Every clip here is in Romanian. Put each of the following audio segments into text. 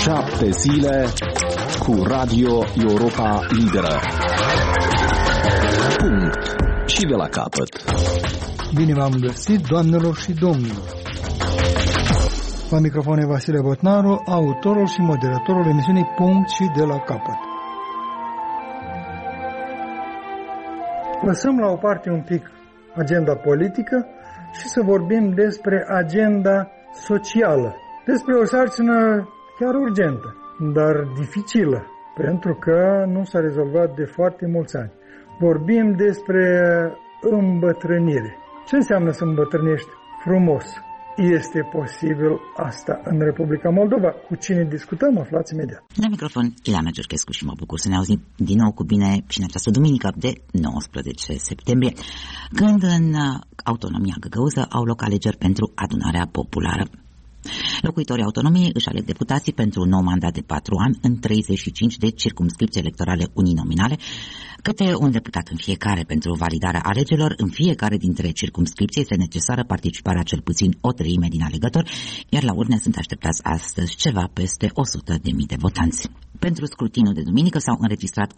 7 zile cu Radio Europa Liberă. Punct. Și de la capăt. Bine v-am găsit, doamnelor și domnilor. La microfon e Vasile Botnaru, autorul și moderatorul emisiunii Punct și de la capăt. Lăsăm la o parte un pic agenda politică și să vorbim despre agenda socială. Despre o sarcină chiar urgentă, dar dificilă, pentru că nu s-a rezolvat de foarte mulți ani. Vorbim despre îmbătrânire. Ce înseamnă să îmbătrânești frumos? Este posibil asta în Republica Moldova? Cu cine discutăm? Aflați imediat. La microfon, Ileana Giurchescu și mă bucur să ne auzim din nou cu bine și în această duminică de 19 septembrie, când în autonomia găgăuză au loc alegeri pentru adunarea populară. Locuitorii autonomiei își aleg deputații pentru un nou mandat de 4 ani în 35 de circumscripții electorale uninominale, câte un deputat în fiecare. Pentru validarea alegerilor, în fiecare dintre circumscripții este necesară participarea cel puțin o treime din alegători, iar la urne sunt așteptați astăzi ceva peste 100.000 de votanți. Pentru scrutinul de duminică s-au înregistrat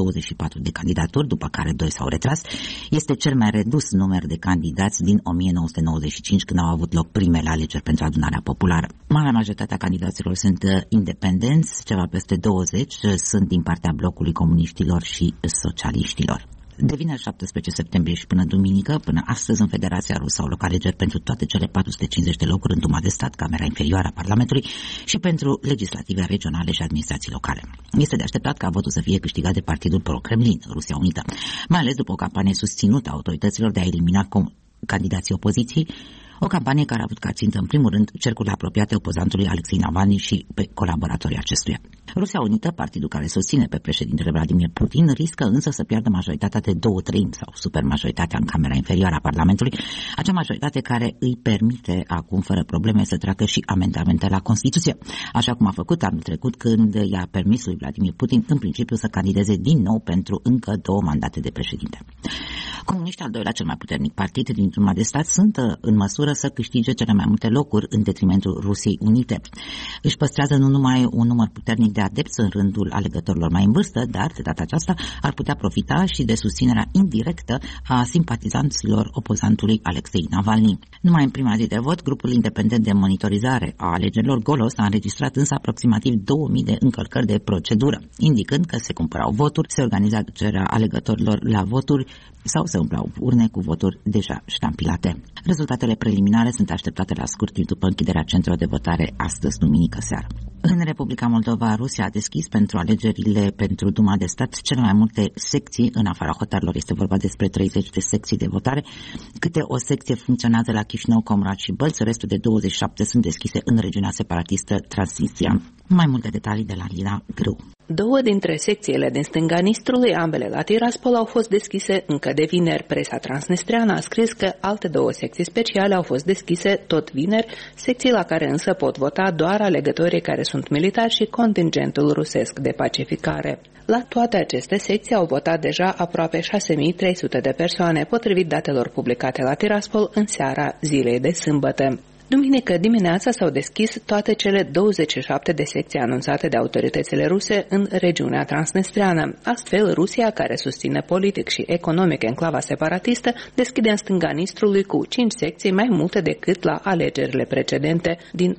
124 de candidaturi, după care 2 s-au retras. Este cel mai redus număr de candidați din 1995, când au avut loc primele alegeri pentru adunarea populară. Marea majoritatea candidaților sunt independenți, ceva peste 20 sunt din partea blocului comuniștilor și socialiștilor. De vineri 17 septembrie și până duminică, până astăzi, în Federația Rusă au loc alegeri pentru toate cele 450 de locuri în Duma de Stat, Camera Inferioară a Parlamentului, și pentru legislative regionale și administrații locale. Este de așteptat ca votul să fie câștigat de partidul pro-Kremlin, Rusia Unită, mai ales după o campanie susținută a autorităților de a elimina candidații opoziției, o campanie care a avut ca țintă, în primul rând, cercurile apropiate opozantului Alexei Navalny și pe colaboratorii acestuia. Rusia Unită, partidul care susține pe președintele Vladimir Putin, riscă însă să piardă majoritatea de 2/3 sau supermajoritatea în Camera Inferioară a Parlamentului, acea majoritate care îi permite acum fără probleme să treacă și amendamente la Constituție, așa cum a făcut anul trecut, când i-a permis lui Vladimir Putin în principiu să candideze din nou pentru încă 2 mandate de președinte. Comuniștii, al doilea cel mai puternic partid din Duma de Stat, sunt în măsură să câștige cele mai multe locuri în detrimentul Rusiei Unite. Își păstrează nu numai un număr puternic de adepți în rândul alegătorilor mai în vârstă, dar de data aceasta ar putea profita și de susținerea indirectă a simpatizanților opozantului Alexei Navalny. Numai în prima zi de vot, grupul independent de monitorizare a alegerilor Golos a înregistrat însă aproximativ 2000 de încălcări de procedură, indicând că se cumpărau voturi, se organiza ducerea alegătorilor la voturi sau se umplau urne cu voturi deja ștampilate. Rezultatele preliminare sunt așteptate la scurt timp după închiderea centrelor de votare astăzi, duminică seară. În Republica Moldova, Rusia a deschis pentru alegerile pentru Duma de Stat cele mai multe secții în afara hotarilor. Este vorba despre 30 de secții de votare. Câte o secție funcționează la Chișinău, Comrat și Bălți, restul de 27 sunt deschise în regiunea separatistă Transnistria. Mai multe detalii de la Lila Grâu. 2 dintre secțiile din stânga Nistrului, ambele la Tiraspol, au fost deschise încă de vineri. Presa transnistreană a scris că alte 2 secții speciale au fost deschise tot vineri, secții la care însă pot vota doar alegătorii care sunt militari și contingentul rusesc de pacificare. La toate aceste secții au votat deja aproape 6.300 de persoane, potrivit datelor publicate la Tiraspol în seara zilei de sâmbătă. Duminică dimineața s-au deschis toate cele 27 de secții anunțate de autoritățile ruse în regiunea transnistreană. Astfel, Rusia, care susține politic și economic enclava separatistă, deschide în stânga Nistrului cu 5 secții, mai multe decât la alegerile precedente din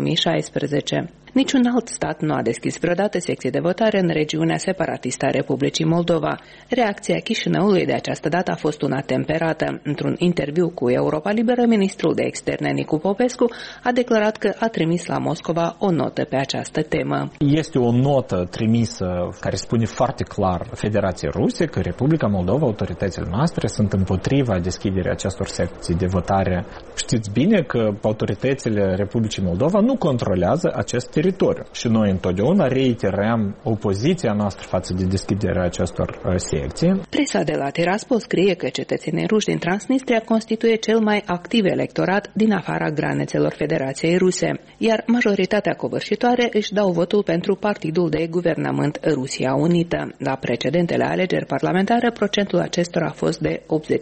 2016. Niciun alt stat nu a deschis vreodată secții de votare în regiunea separatistă a Republicii Moldova. Reacția Chișinăului de această dată a fost una temperată. Într-un interviu cu Europa Liberă, ministrul de externe Nicu Popescu a declarat că a trimis la Moscova o notă pe această temă. Este o notă trimisă care spune foarte clar Federației Ruse că Republica Moldova, autoritățile noastre, sunt împotriva deschiderii acestor secții de votare. Știți bine că autoritățile Republicii Moldova nu controlează acest teritoriu și noi întotdeauna reiterăm opoziția noastră față de deschiderea acestor secții. Presa de la Tiraspol scrie că cetățenii ruși din Transnistria constituie cel mai activ electorat din afara granițelor Federației Ruse, iar majoritatea covârșitoare își dau votul pentru partidul de guvernământ Rusia Unită. La precedentele alegeri parlamentare, procentul acestora a fost de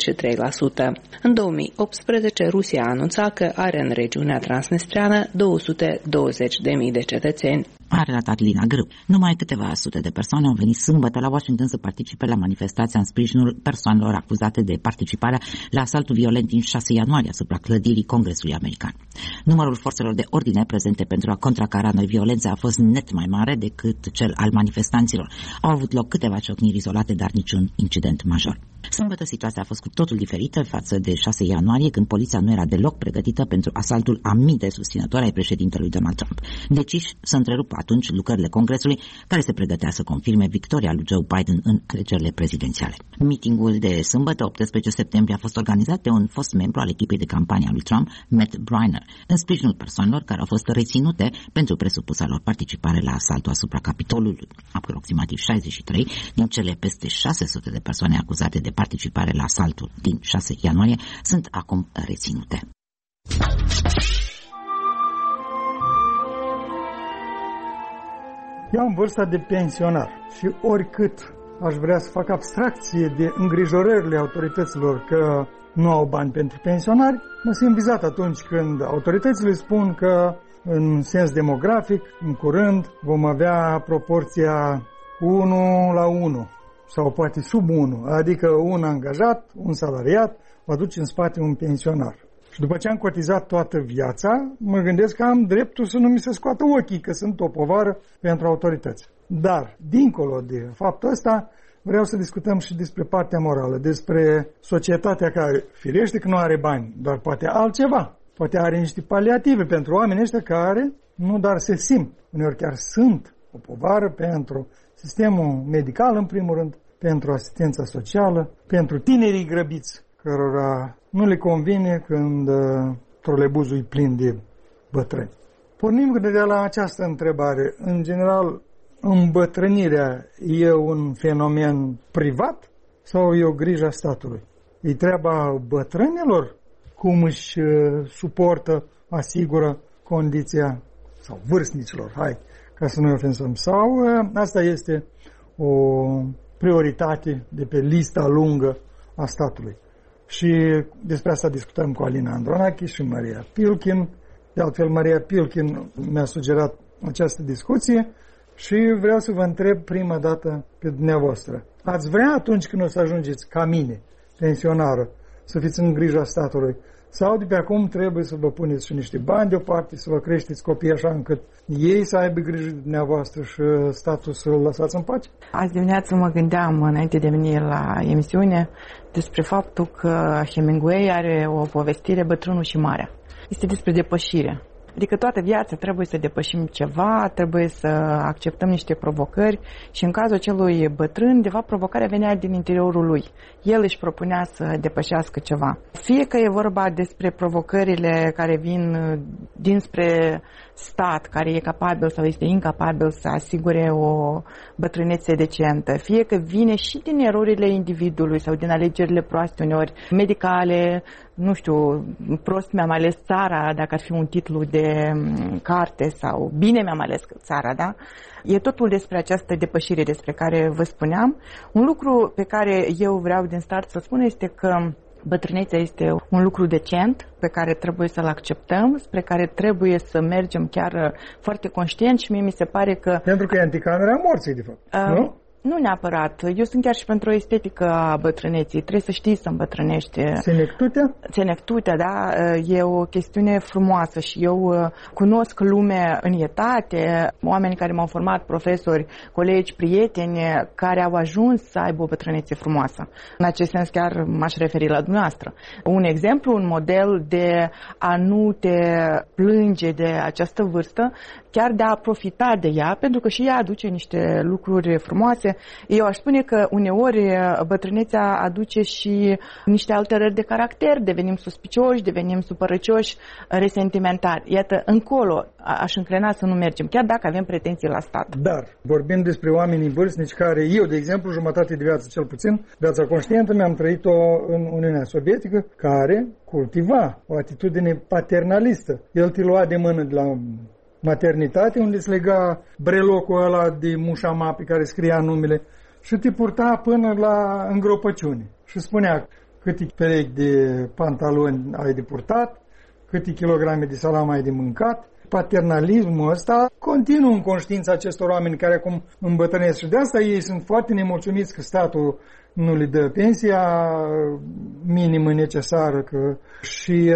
83%. În 2018, Rusia a anunțat că are în regiunea transnistriană 220.000 de cetățeni. A relatat Lina Grâu. Numai câteva sute de persoane au venit sâmbătă la Washington să participe la manifestația în sprijinul persoanelor acuzate de participarea la asaltul violent din 6 ianuarie asupra clădirii Congresului American. Numărul forțelor de ordine prezente pentru a contracara noi violențe a fost net mai mare decât cel al manifestanților. Au avut loc câteva ciocniri izolate, dar niciun incident major. Sâmbătă situația a fost cu totul diferită față de 6 ianuarie, când poliția nu era deloc pregătită pentru asaltul a mii de susținători ai președintelui Donald Trump, deciși să întrerupă atunci lucrările Congresului, care se pregătea să confirme victoria lui Joe Biden în alegerile prezidențiale. Mitingul de sâmbătă, 18 septembrie, a fost organizat de un fost membru al echipei de campanie a lui Trump, Matt Briner, în sprijinul persoanelor care au fost reținute pentru presupusa lor participare la asaltul asupra Capitolului. Aproximativ 63 din cele peste 600 de persoane acuzate de participare la asaltul din 6 ianuarie sunt acum reținute. Eu am vârsta de pensionar și oricât aș vrea să fac abstracție de îngrijorările autorităților că nu au bani pentru pensionari, mă simt vizat atunci când autoritățile spun că în sens demografic, în curând, vom avea proporția 1:1 sau poate sub 1, adică un angajat, un salariat, va duce în spate un pensionar. Și după ce am cotizat toată viața, mă gândesc că am dreptul să nu mi se scoată ochii, că sunt o povară pentru autorități. Dar, dincolo de faptul ăsta, vreau să discutăm și despre partea morală, despre societatea care, firește că nu are bani, dar poate altceva. Poate are niște paliative pentru oamenii ăștia care nu doar se simt, uneori chiar sunt o povară pentru sistemul medical, în primul rând, pentru asistența socială, pentru tinerii grăbiți, cărora nu le convine când trolebuzul e plin de bătrâni. Pornim de la această întrebare. În general, îmbătrânirea e un fenomen privat sau e o grijă a statului? E treaba bătrânilor cum își suportă, asigură condiția, sau vârstnicilor, ca să nu-i ofensăm, sau asta este o prioritate de pe lista lungă a statului. Și despre asta discutăm cu Alina Andronache și Maria Pilkin. De altfel, Maria Pilkin mi-a sugerat această discuție și vreau să vă întreb prima dată pe dumneavoastră. Ați vrea atunci când o să ajungeți ca mine, pensionară, să fiți în grija statului? Sau de pe acum trebuie să vă puneți și niște bani deoparte, să vă creșteți copiii așa încât ei să aibă grijă de dumneavoastră și statul să-l lăsați în pace? Azi dimineață mă gândeam, înainte de a veni la emisiune, despre faptul că Hemingway are o povestire, Bătrânul și Marea. Este despre depășire. Adică toată viața trebuie să depășim ceva, trebuie să acceptăm niște provocări și în cazul acelui bătrân, de fapt, provocarea venea din interiorul lui. El își propunea să depășească ceva. Fie că e vorba despre provocările care vin dinspre stat, care e capabil sau este incapabil să asigure o bătrânețe decentă, fie că vine și din erorile individului sau din alegerile proaste uneori, medicale, nu știu, prost mi-am ales țara, dacă ar fi un titlu de carte, sau bine mi-am ales țara, da? E totul despre această depășire despre care vă spuneam. Un lucru pe care eu vreau din start să spun este că bătrânețea este un lucru decent pe care trebuie să-l acceptăm, spre care trebuie să mergem chiar foarte conștient și mie mi se pare că... Pentru că e anticamera morții, de fapt, nu? Nu neapărat. Eu sunt chiar și pentru o estetică a bătrâneții. Trebuie să știi să îmbătrânești. Senectutea, da? E o chestiune frumoasă și eu cunosc lume în etate, oameni care m-au format, profesori, colegi, prieteni, care au ajuns să aibă o bătrânețe frumoasă. În acest sens chiar m-aș referi la dumneavoastră. Un exemplu, un model de a nu te plânge de această vârstă, chiar de a profita de ea, pentru că și ea aduce niște lucruri frumoase. Eu aș spune că uneori bătrânețea aduce și niște alterări de caracter, devenim suspicioși, devenim supărăcioși, resentimentari. Iată, încolo aș înclina să nu mergem, chiar dacă avem pretenții la stat. Dar vorbim despre oamenii vârstnici care, eu, de exemplu, jumătate de viață cel puțin, viața conștientă mi-am trăit-o în Uniunea Sovietică, care cultiva o atitudine paternalistă. El te lua de mână de la maternitate, unde se lega brelocul ăla de mușama pe care scria numele și te purta până la îngropăciune. Și spunea câte perechi de pantaloni ai de purtat, câte kilograme de salam ai de mâncat, paternalismul ăsta continuă în conștiința acestor oameni care acum îmbătrânesc și de asta ei sunt foarte nemulțumiți că statul nu le dă pensia minimă necesară și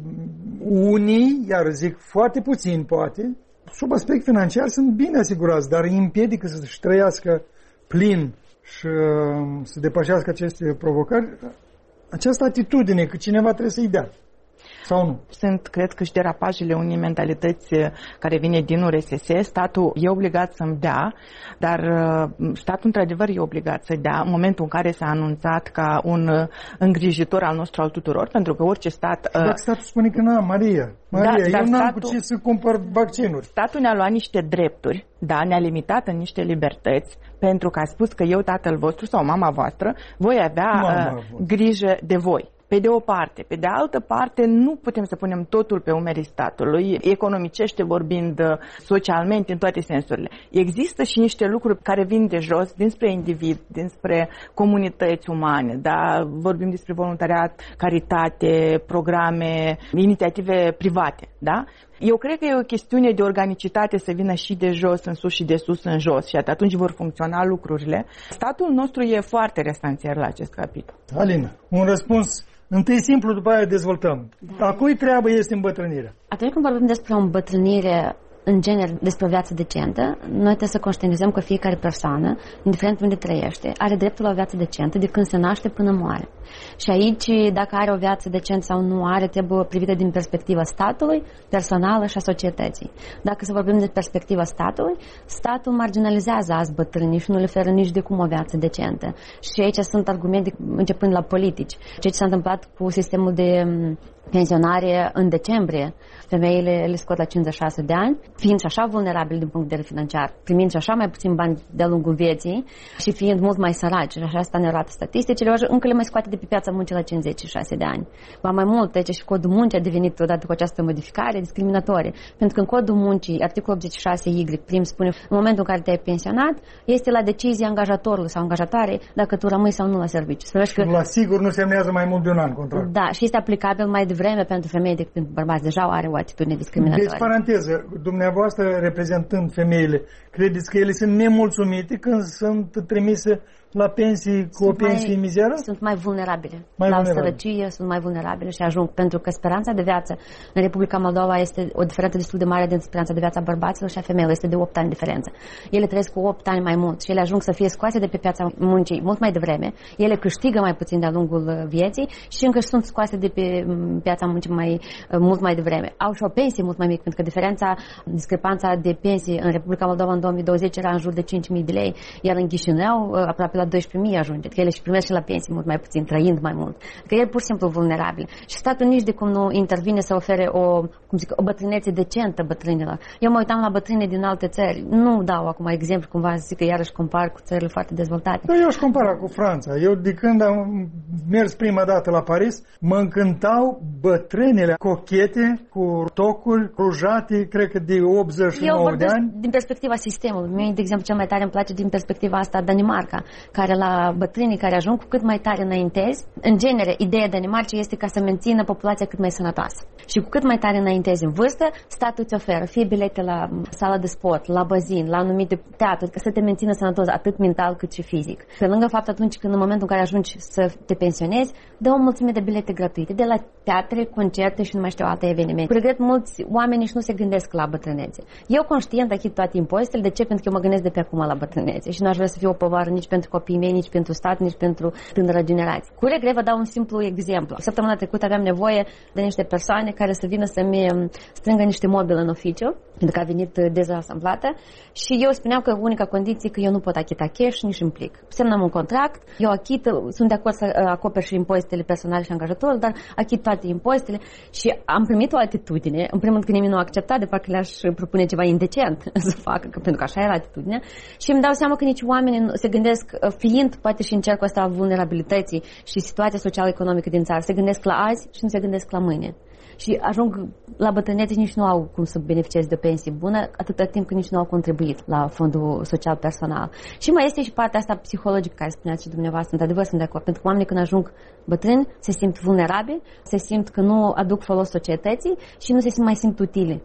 unii, iar zic foarte puțin poate, sub aspect financiar sunt bine asigurați, dar îi împiedică să-și trăiască plin și să depășească aceste provocări. Această atitudine că cineva trebuie să-i dea. Sau nu? Sunt, cred că și derapajele unei mentalități care vine din URSS. Statul e obligat să-mi dea, dar statul într-adevăr e obligat să-i dea în momentul în care s-a anunțat ca un îngrijitor al nostru al tuturor, pentru că orice stat... Dacă statul spune că nu, Maria, eu n-am cu ce să cumpăr vaccinuri. Statul ne-a luat niște drepturi, ne-a limitat în niște libertăți, pentru că a spus că eu, tatăl vostru sau mama voastră, voi avea grijă de voi. Pe de o parte. Pe de altă parte, nu putem să punem totul pe umerii statului, economicește vorbind, socialmente, în toate sensurile. Există și niște lucruri care vin de jos, dinspre individ, dinspre comunități umane, vorbim despre voluntariat, caritate, programe, inițiative private, da? Eu cred că e o chestiune de organicitate să vină și de jos în sus și de sus în jos și atunci vor funcționa lucrurile. Statul nostru e foarte restanțier la acest capitol. Alina, un răspuns întâi simplu, după aia dezvoltăm. A cui treabă este îmbătrânirea? Atunci când vorbim despre o îmbătrânire, în genere, despre o viață decentă, noi trebuie să conștientizăm că fiecare persoană, indiferent unde trăiește, are dreptul la o viață decentă de când se naște până moare. Și aici, dacă are o viață decentă sau nu are, trebuie privită din perspectiva statului, personală și a societății. Dacă să vorbim de perspectiva statului, statul marginalizează azi bătrânii și nu le oferă nici de cum o viață decentă. Și aici sunt argumente începând la politici. Ceea ce s-a întâmplat cu sistemul de pensionare în decembrie, femeile le scot la 56 de ani, fiind și așa vulnerabili din punct de vedere financiar, primind și așa mai puțin bani de-a lungul vieții și fiind mult mai săraci, și așa asta ne arată statisticile, încă le mai scoate de pe piața muncii la 56 de ani. Ba mai mult, deci și codul muncii a devenit, odată cu această modificare, discriminatorie. Pentru că în codul muncii, articolul 86Y, prim spune, în momentul în care te-ai pensionat, este la decizie angajatorului sau angajatoare dacă tu rămâi sau nu la serviciu. La sigur nu semnează mai mult de un an contract. Da, și este aplicabil mai devreme pentru femei decât pentru bărbați. Deja are o atitudine discriminatorie. Deci, paranteză, dumneavoastră reprezentând femeile, credeți că ele sunt nemulțumite când sunt trimise la pensii cu o pensie mizeră? Sunt mai vulnerabile. La sărăcie sunt mai vulnerabile și ajung. Pentru că speranța de viață în Republica Moldova este o diferență destul de mare dintre speranța de viață a bărbaților și a femeilor. Este de 8 ani diferență. Ele trăiesc cu 8 ani mai mult și ele ajung să fie scoase de pe piața muncii mult mai devreme. Ele câștigă mai puțin de-a lungul vieții și încă sunt scoase de pe piața muncii mult mai devreme. Au și o pensie mult mai mică, pentru că discrepanța de pensie în Republica Moldova în 2020 era în jur de 5.000 de lei, iar în Chișinău aproape la 12.000 ajunge, că ele și primesc și la pensii mult mai puțin, trăind mai mult. Că el pur și simplu vulnerabil. Și statul nici de cum nu intervine să ofere o bătrânețe decentă bătrânilor. Eu mă uitam la bătrâni din alte țări. Nu dau acum exemplu, cumva să zic că iarăși compar cu țările foarte dezvoltate. Da, eu aș compara cu Franța. Eu de când am mers prima dată la Paris, mă încântau bătrânele cochete, cu tocuri crujate, cred că de 89 de ani. Din perspectiva sistemului. Mie, de exemplu, cel mai tare îmi place din perspectiva asta Danemarca, care la bătrânii care ajung cu cât mai tare înaintezi, în genere, ideea Danemarcei este ca să mențină populația cât mai sănătoasă. Și cu cât mai tare înaintezi în vârstă, statul îți oferă fie bilete la sala de sport, la bazin, la anumite teatru, ca să te mențină sănătos atât mental cât și fizic. Pe lângă fapt, atunci când în momentul în care ajungi să te pensionezi, dă o mulțime de bilete gratuite de la teatre, concerte și nu mai știu alte evenimente. Cu regret, mulți oameni nici nu se gândesc la bătrânețe. Eu conștient achit toate impozitele. De ce? Pentru că eu mă gândesc de pe acum la bătrânețe și nu aș vrea să fiu o povară nici pentru copiii mei, nici pentru stat, nici pentru tânără generație. Cu regret vă dau un simplu exemplu. Săptămâna trecută aveam nevoie de niște persoane care să vină să-mi strângă niște mobile în oficiu, pentru că a venit dezasamblată și eu spuneam că unica condiție că eu nu pot achita cash, nici implic. Semnăm un contract, eu achit, sunt de acord să acoper și impozitele personale și angajatorul, dar achit toate impozitele și am primit o atitudine, în primul rând că nimeni nu a acceptat, de fapt că le-aș propune ceva indecent să facă, pentru că așa era atitudinea și îmi dau seama că nici oamenii nu se gândesc, fiind poate și în cercul ăsta a vulnerabilității și situația social-economică din țară, se gândesc la azi și nu se gândesc la mâine. Și ajung la bătrânețe, nici nu au cum să beneficieze de o pensie bună, atâta timp cât nici nu au contribuit la fondul social personal. Și mai este și partea asta psihologică care spuneați și dumneavoastră, într-adevăr sunt de acord, pentru că oamenii când ajung bătrâni se simt vulnerabili, se simt că nu aduc folos societății și nu se simt mai simt utile.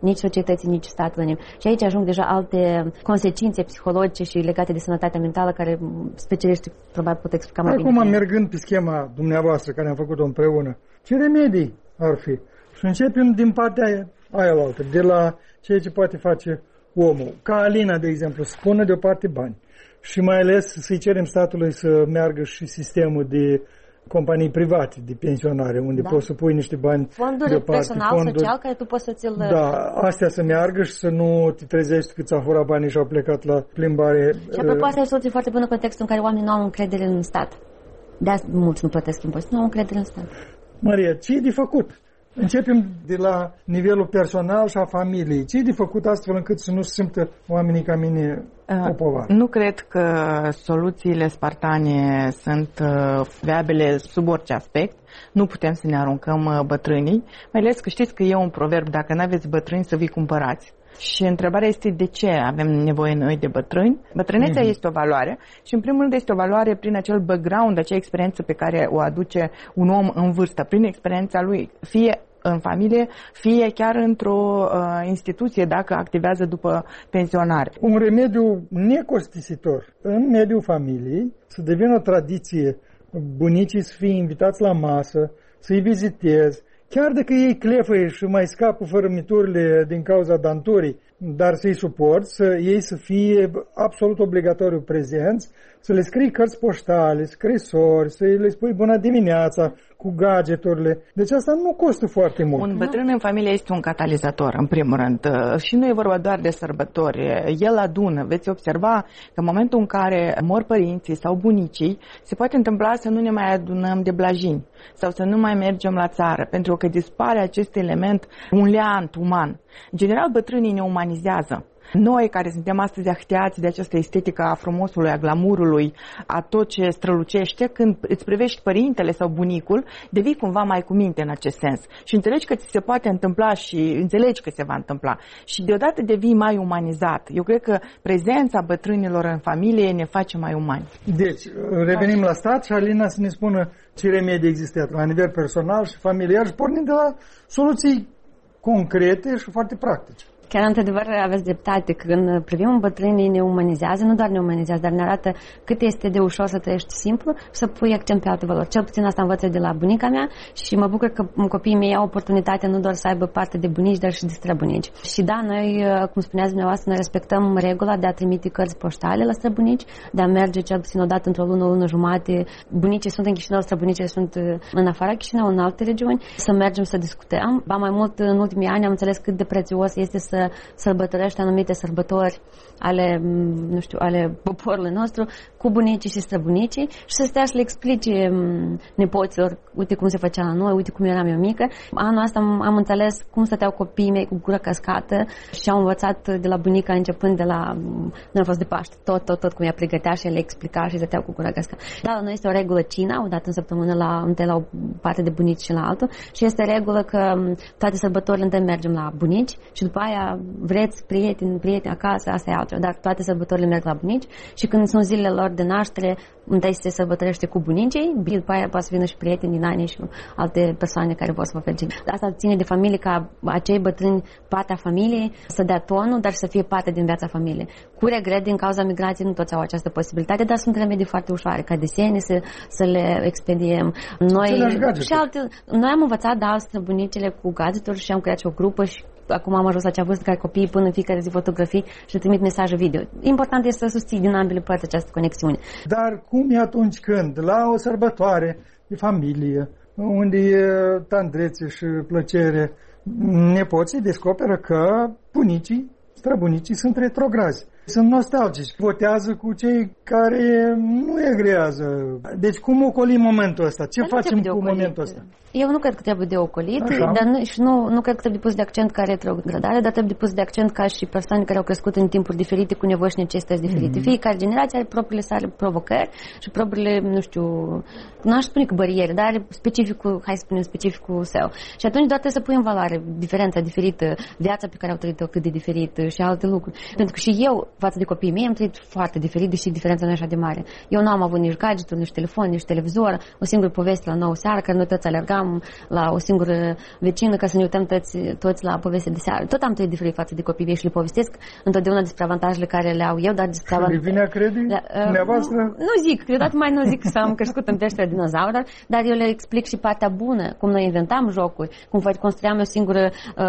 nici societății, nici statului. Și aici ajung deja alte consecințe psihologice și legate de sănătatea mentală, care specialiștii probabil pot explica mai bine. Acum, mergând pe schema dumneavoastră, care am făcut-o împreună, ce remedii ar fi? Și începem din partea aia la altă, de la ceea ce poate face omul. Ca Alina, de exemplu, să pună deoparte bani. Și mai ales să-i cerem statului să meargă și sistemul de companii private de pensionare, unde poți să pui niște bani fonduri personal, social, care tu poți să ți-l... Da, astea să meargă și să nu te trezești că ți-a furat banii și au plecat la plimbare. Și apropo, asta e o soluție foarte bună în contextul în care oamenii nu au încredere în stat. De-aia mulți nu plătesc impozite, nu au încredere în stat. Maria, ce e de făcut? Începem de la nivelul personal și a familiei. Ce e de făcut astfel încât să nu se simtă oamenii ca mine o povară? Nu cred că soluțiile spartane sunt viabile sub orice aspect. Nu putem să ne aruncăm bătrânii. Mai ales că știți că e un proverb, dacă nu aveți bătrâni, să vi cumpărați. Și întrebarea este de ce avem nevoie noi de bătrâni. Bătrânețea este o valoare și în primul rând este o valoare prin acel background, acea experiență pe care o aduce un om în vârstă, prin experiența lui, fie în familie, fie chiar într-o instituție dacă activează după pensionare. Un remediu necostisitor în mediul familiei, să devină o tradiție, bunicii să fie invitați la masă, să-i vizitezi, chiar dacă ei clefăie și mai scap cu fărâmiturile din cauza danturii, dar să-i suporți, ei să fie absolut obligatoriu prezenți, să le scrii cărți poștale, scrisori, să le spui bună dimineața cu gadgeturile. Deci asta nu costă foarte mult. Un bătrân în familie este un catalizator, în primul rând. Și nu e vorba doar de sărbători. El adună. Veți observa că în momentul în care mor părinții sau bunicii, se poate întâmpla să nu ne mai adunăm de blajini sau să nu mai mergem la țară, pentru că dispare acest element, un leant uman. În general, bătrânii ne umanizează. Noi care suntem astăzi ahiteați de această estetică a frumosului, a glamurului, a tot ce strălucește, când îți privești părintele sau bunicul, devii cumva mai cu minte în acest sens. Și înțelegi că ți se poate întâmpla și înțelegi că se va întâmpla. Și deodată devii mai umanizat. Eu cred că prezența bătrânilor în familie ne face mai umani. Deci, revenim la stat și Alina să ne spună ce remedii există la nivel personal și familiar și pornim de la soluții concrete și foarte practice. Chiar, într-adevăr, aveți dreptate. Când privim bătrânii, ne umanizează, nu doar ne umanizează, dar ne arată cât este de ușor să trăiești simplu și să pui accent pe alte valori. Cel puțin asta învăț de la bunica mea și mă bucur că copiii mei au oportunitatea nu doar să aibă parte de bunici, dar și de străbunici. Și da, noi, cum spuneați dumneavoastră, noi respectăm regula de a trimite cărți poștale la străbunici, de a merge cel puțin o dată într-o lună, o lună jumate. Bunicii sunt în Chișinău, străbunicii sunt în afara Chișinău, în alte regiuni, să mergem să discutăm. Ba mai mult, în ultimii ani am înțeles cât de prețios este să sărbătorești anumite sărbători ale poporului nostru cu bunicii și străbunicii și să stea și le explice nepoților, uite cum se făcea la noi, uite cum eram eu mică. Anul ăsta am înțeles cum stăteau copiii mei cu gura căscată și au învățat de la bunica începând de la, nu a fost de Paște, tot cum ea pregătea și le explica și stăteau cu gura căscată. Da, la noi este o regulă cina, o dată în săptămână la o parte de bunici și la altul și este regulă că toate sărbătorile întâi mergem la bunici și după aia vreți prieteni acasă, asta e altceva, dar toate sărbătorile merg la bunici și când sunt zilele lor de naștere, întâi se sărbătorește cu bunicii, după aia poate să vină și prieteni din ani și alte persoane care vor să vă felicite. Asta ține de familie ca acei bătrâni, partea familiei, să dea tonul, dar să fie parte din viața familiei. Cu regret, din cauza migrației, nu toți au această posibilitate, dar sunt remedii foarte ușoare, ca desene, să le expediem. Noi am învățat, bunicile cu gadgeturi și am creat și o grupă și acum am ajuns la acea vârstă care copiii pun în fiecare zi fotografii și trimit mesaje video. Important este să susții din ambele părți această conexiune. Dar cum e atunci când, la o sărbătoare de familie, unde e tandrețe și plăcere, nepoții descoperă că bunicii, străbunicii sunt retrograzi. Sunt nostalgici, votează cu cei care nu agrează. Deci cum ocolim momentul ăsta? Ce facem cu momentul ăsta? Eu nu cred că trebuie de ocolit, dar nu cred că trebuie pus de accent ca retrogradare, dar trebuie pus de accent ca și persoane care au crescut în timpuri diferite, cu nevoi și necesități diferite. Fiecare generație are propriile sale provocări și propriile, nu aș spune că bariere, dar are specificul său. Și atunci doar trebuie să pui în valoare diferența diferită, viața pe care au trăit-o cât de diferită și alte lucruri. Pentru că și eu față de copiii mei am trăit foarte diferit, deși diferența nu e așa de mare. Eu nu am avut nici gadgeturi, nici telefon, nici televizor, o singură poveste la 9 seara, că noi toți alergam la o singură vecină ca să ne uităm toți la poveste de seară. Tot am trăit diferit față de copiii mei și le povestesc întotdeauna despre avantajele care le au eu, dar despre avantajele... Nu zic, câteodată mai nu zic că am crescut în peștera dinozaură, dar eu le explic și partea bună, cum noi inventam jocuri, cum construiam o singură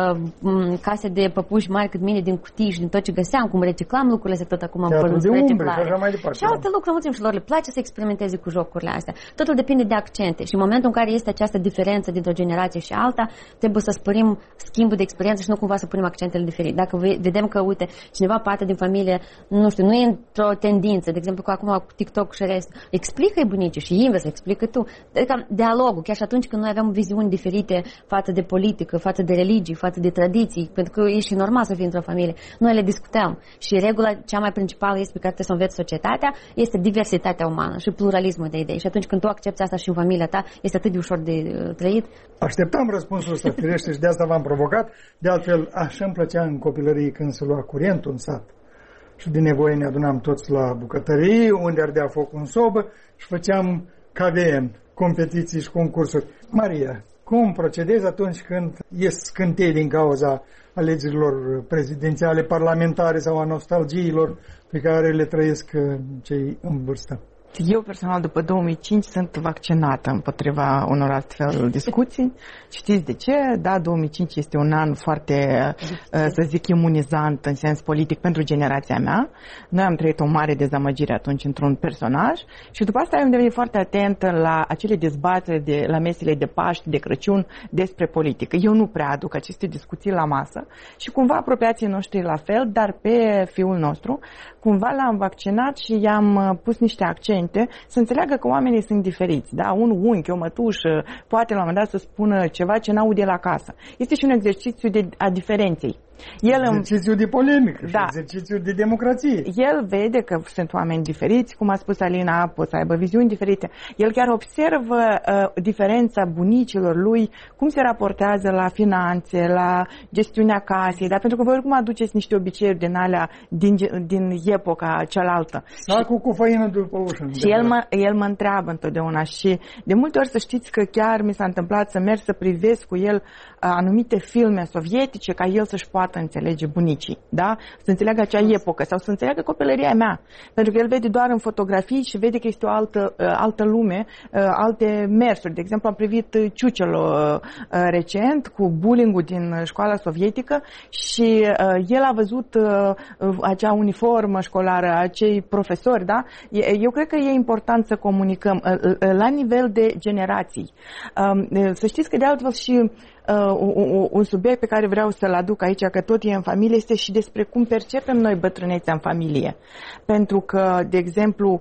case de păpuși mari cât mine din cutii și din tot ce găseam, cum reciclam lucrurile astea tot acum în formă de reciclare. Și alte lucruri mulțim și lor le place să experimenteze cu jocurile astea. Totul depinde de accente și în momentul în care este această diferență dintre o generație și alta, trebuie să spărim schimbul de experiență și nu cumva să punem accentele diferite. Dacă vedem că, uite, cineva parte din familie, nu știu, nu e într-o tendință, de exemplu, că acum cu TikTok și rest, explică-i bunicii și invers, explică tu. Adică dialogul, chiar și atunci când noi avem viziuni diferite față de politică, față de religii, față de tradiții, pentru că e și normal să fii într-o familie, noi le discutăm. Și regula cea mai principală este pe care trebuie să înveți societatea, este diversitatea umană și pluralismul de idei. Și atunci când tu accepti asta și în familia ta, este atât de ușor de trăit. Așteptam răspunsul ăsta, firește, și de asta v-am provocat. De altfel, așa îmi plăcea în copilărie când se lua curentul în sat. Și de nevoie ne adunam toți la bucătărie, unde ardea focul în sobă și făceam KVM, competiții și concursuri. Maria, cum procedezi atunci când ies scântei din cauza alegerilor prezidențiale, parlamentare sau a nostalgiilor pe care le trăiesc cei în vârstă? Eu personal după 2005 sunt vaccinată împotriva unor astfel discuții. Știți de ce? Da, 2005 este un an foarte, să zic, imunizant în sens politic pentru generația mea. Noi am trăit o mare dezamăgire atunci într-un personaj și după asta am devenit foarte atentă la acele dezbateri la mesele de Paști, de Crăciun despre politică. Eu nu prea aduc aceste discuții la masă și cumva apropiații noștri la fel, dar pe fiul nostru cumva l-am vaccinat și i-am pus niște accente să înțeleagă că oamenii sunt diferiți. Da? Un unchi, o mătușă, poate la un moment dat să spună ceva ce n-aude la casă. Este și un exercițiu a diferenței. Exercițiu de polemică, da. Exercițiu de democrație. El vede că sunt oameni diferiți, cum a spus Alina, pot să aibă viziuni diferite. El chiar observă diferența bunicilor lui, cum se raportează la finanțe, la gestiunea casei, dar pentru că voi oricum aduceți niște obiceiuri din alea din epoca cealaltă. Sacul cu făină după ușă. Și el mă întreabă întotdeauna și de multe ori să știți că chiar mi s-a întâmplat să merg să privesc cu el anumite filme sovietice ca el să-și poată înțelege bunicii, da? Să înțeleagă acea epocă sau să înțeleagă copilăria mea. Pentru că el vede doar în fotografii și vede că este o altă lume, alte mersuri. De exemplu, am privit Ciucelo recent cu bullying-ul din școala sovietică și el a văzut acea uniformă școlară, acei profesori, da? Eu cred că e important să comunicăm la nivel de generații. Să știți că de altfel și un subiect pe care vreau să-l aduc aici, că tot e în familie, este și despre cum percepem noi bătrânețea în familie. Pentru că, de exemplu,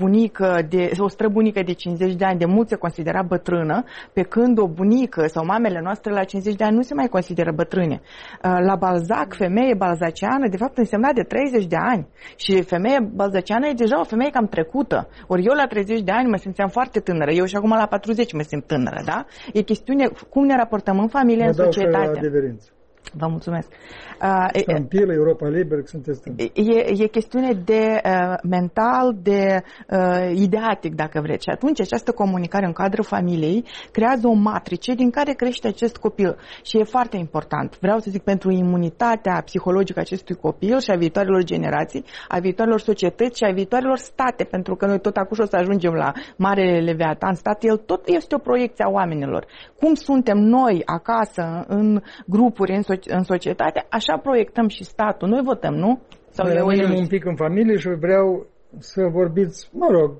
o străbunică de 50 de ani de mult se considera bătrână, pe când o bunică sau mamele noastre la 50 de ani nu se mai consideră bătrâne. La Balzac, femeie balzaciană, de fapt, însemna de 30 de ani. Și femeie balzaciană e deja o femeie cam trecută. Ori eu la 30 de ani mă simțeam foarte tânără. Eu și acum la 40 mă simt tânără, da? E chestiune cum ne raportăm în familie, în societate. Vă mulțumesc. Stampilă, Europa Liber, sunteți e chestiune de mental, de ideatic, dacă vreți. Și atunci această comunicare în cadrul familiei creează o matrice din care crește acest copil. Și e foarte important. Vreau să zic pentru imunitatea psihologică acestui copil și a viitoarelor generații, a viitoarelor societăți și a viitoarelor state, pentru că noi tot acum o să ajungem la Marele Leviatan stat, el tot este o proiecție a oamenilor. Cum suntem noi acasă, în grupuri, în societate, așa proiectăm și statul. Noi votăm, nu? Sau rămânem un pic în familie și vreau să vorbiți,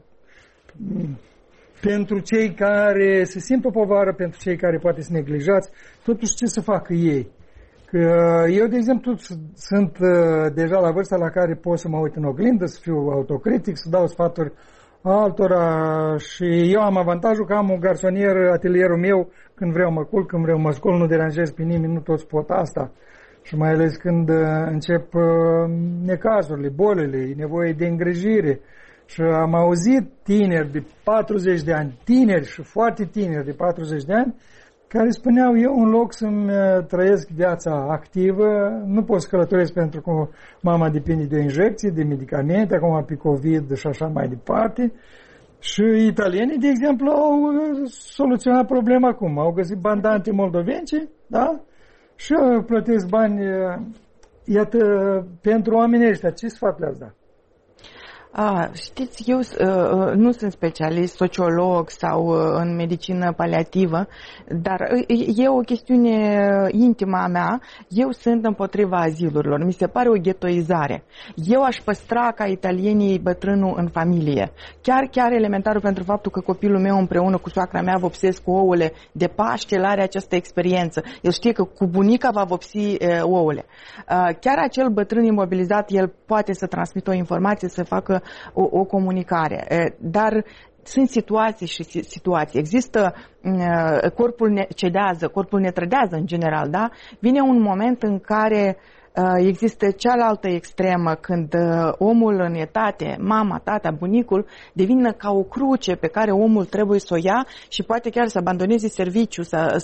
pentru cei care se simt o povară, pentru cei care poate sunt neglijați, totuși ce să facă ei. Că eu, de exemplu, sunt deja la vârsta la care pot să mă uit în oglindă, să fiu autocritic, să dau sfaturi altora și eu am avantajul că am un garsonier, atelierul meu, când vreau mă culc, când vreau mă scol, nu deranjez pe nimeni, nu toți pot asta. Și mai ales când încep necazurile, bolile, e nevoie de îngrijire. Și am auzit tineri de 40 de ani, tineri și foarte tineri de 40 de ani, care spuneau, eu în loc să-mi trăiesc viața activă, nu pot să călătoresc pentru că mama depinde de o injecție, de medicamente, acum pe COVID și așa mai departe. Și italienii, de exemplu, au soluționat problema acum. Au găsit bandante moldovence, da? Și plătesc bani, iată, pentru oamenii ăștia. Ce sfat le-ați dat? Știți, eu nu sunt specialist, sociolog sau în medicină paliativă, dar e o chestiune intimă a mea. Eu sunt împotriva azilurilor. Mi se pare o ghetoizare. Eu aș păstra ca italienii bătrânul în familie. Chiar elementarul pentru faptul că copilul meu împreună cu soacra mea vopsesc ouăle de Paște, el are această experiență. El știe că cu bunica va vopsi ouăle. Chiar acel bătrân imobilizat, el poate să transmită o informație, să facă o comunicare. Dar sunt situații și situații. Există, corpul ne cedează, corpul ne trădează în general, da? Vine un moment în care există cealaltă extremă, când omul în etate, mama, tata, bunicul, devine ca o cruce pe care omul trebuie să o ia și poate chiar să abandoneze serviciul,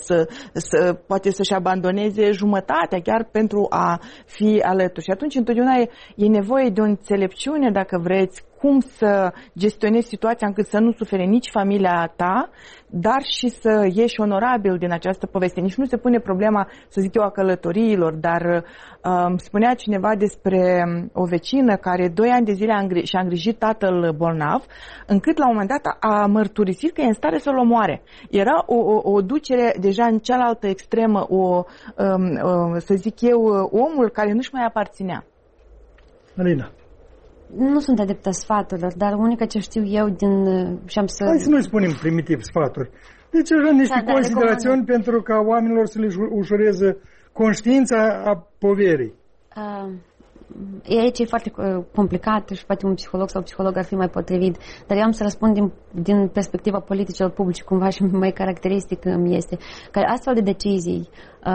poate să-și abandoneze jumătatea chiar pentru a fi alături. Și atunci întotdeauna e nevoie de o înțelepciune, dacă vreți, cum să gestionezi situația încât să nu sufere nici familia ta, dar și să ieși onorabil din această poveste. Nici nu se pune problema, să zic eu, a călătoriilor, dar spunea cineva despre o vecină care 2 ani de zile și-a îngrijit tatăl bolnav, încât la un moment dat a mărturisit că e în stare să-l omoare. Era o ducere deja în cealaltă extremă, să zic eu, omul care nu-și mai aparținea. Alina. Nu sunt adeptă sfaturilor, dar unica ce știu eu Hai să nu spunem primitiv sfaturi. Deci așa niște considerațiuni pentru ca oamenilor să le ușureze conștiința a poverii. Aici e foarte complicat și poate un psiholog sau psiholog ar fi mai potrivit, dar eu am să răspund din perspectiva politicilor publice, cumva și mai caracteristic îmi este, că astfel de decizii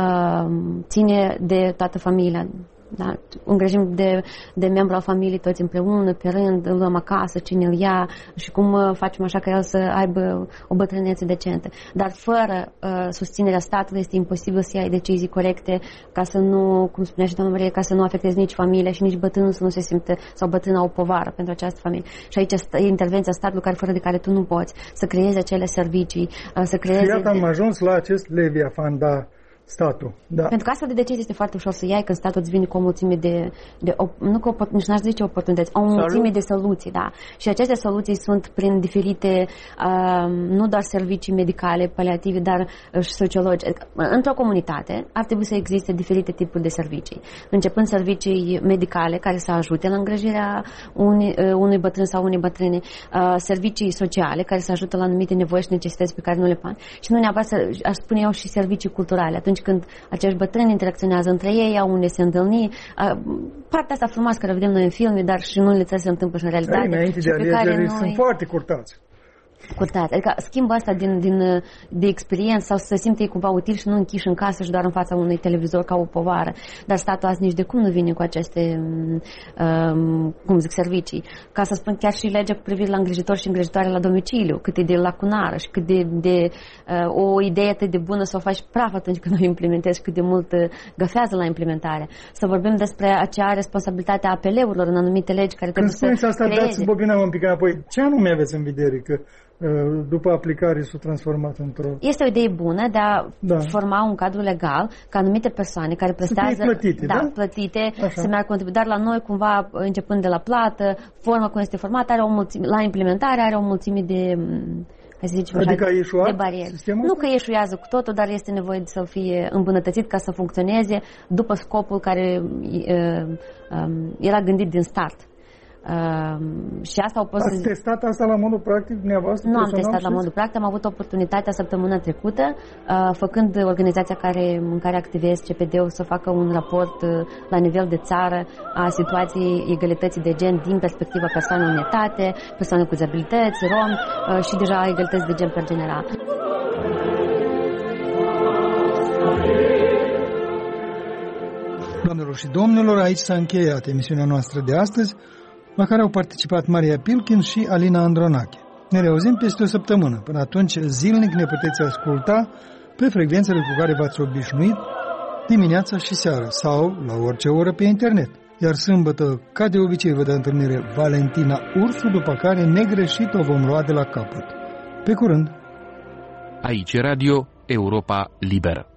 ține de toată familia. Da? Îngrijim de membru al familiei toți împreună, pe rând, îl luăm acasă, cine îl ia și cum facem așa ca el să aibă o bătrânețe decentă. Dar fără susținerea statului este imposibil să iei decizii corecte ca să nu, cum spunea și doamna Maria, ca să nu afectezi nici familia și nici bătrânul să nu se simte, sau bătrâna o povară pentru această familie. Și aici e intervenția statului fără de care tu nu poți să creezi acele servicii, să creezi... Și iată am ajuns la acest Leviafan, da, statul. Da. Pentru că astfel de decizii este foarte ușor să iei când statul îți vine cu o mulțime nici n-aș zice oportunități, o mulțime de soluții, da. Și aceste soluții sunt prin diferite, nu doar servicii medicale, paliative, dar și sociologice. Într-o comunitate ar trebui să existe diferite tipuri de servicii. Începând servicii medicale care să ajute la îngrijirea unui bătrân sau unei bătrâne, servicii sociale care să ajute la anumite nevoi și necesități pe care nu le pan. Și nu neapărat aș spune eu și servicii culturale. Atunci când acești bătrâni interacționează între ei, au unde se întâlni, partea asta frumoasă care o vedem noi în filme, dar și în unele țări se întâmplă și în realitate. Înainte de alegeri sunt foarte curtați. Adică schimbul ăsta de experiență sau să se simte cumva util și nu închiși în casă și doar în fața unui televizor ca o povară. Dar statul azi nici de cum nu vine cu aceste servicii. Ca să spun, chiar și legea cu privire la îngrijitori și îngrijitoare la domiciliu, cât e de lacunară și cât de o idee atât de bună să o faci praf atunci când o implementezi și cât de mult găfează la implementare. Să vorbim despre acea responsabilitate a apeleurilor în anumite legi care trebuie să creeze. Când spuneți asta, dați bobina un pic înapoi. Ce anume aveți în vedere că după aplicare s-a transformat într-o... Este o idee bună de a forma un cadru legal ca anumite persoane care prestează... plătite, să meargă contribui. Dar la noi, cumva, începând de la plată, forma cum este formată, la implementare are o mulțime de... Adică de bariere. Nu că eșuează cu totul, dar este nevoie să fie îmbunătățit ca să funcționeze după scopul care era gândit din start. Și asta Ați testat asta la modul practic dumneavoastră? Nu am testat la modul practic, am avut oportunitatea săptămâna trecută, făcând organizația în care activez, CPD-ul, să facă un raport la nivel de țară a situației egalității de gen din perspectiva persoanelor în etate, persoane cu dizabilități, romi și deja egalități de gen pe general. Doamnelor și domnilor, aici s-a încheiat emisiunea noastră de astăzi, la care au participat Maria Pilkin și Alina Andronache. Ne reauzim peste o săptămână. Până atunci, zilnic ne puteți asculta pe frecvențele cu care v-ați obișnuit dimineața și seara sau la orice oră pe internet. Iar sâmbătă, ca de obicei, vă dă întâlnire Valentina Ursu, după care negreșit o vom lua de la capăt. Pe curând! Aici Radio Europa Liberă.